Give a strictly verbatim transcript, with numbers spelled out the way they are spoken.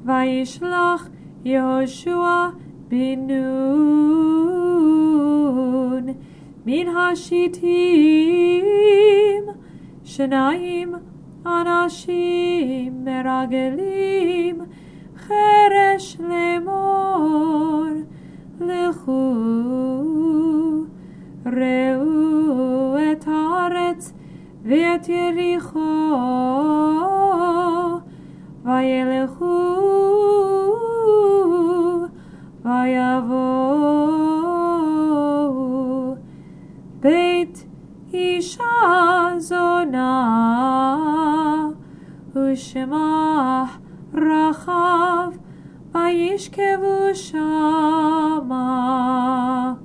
וישלח יהושע בן נון מן השיטים שניים אנשים מרגלים חרש לאמור לכו ראו את הארץ ואת יריחו וילכו ויבואו בית אישה זונה ושמה רחב וישכבו שמה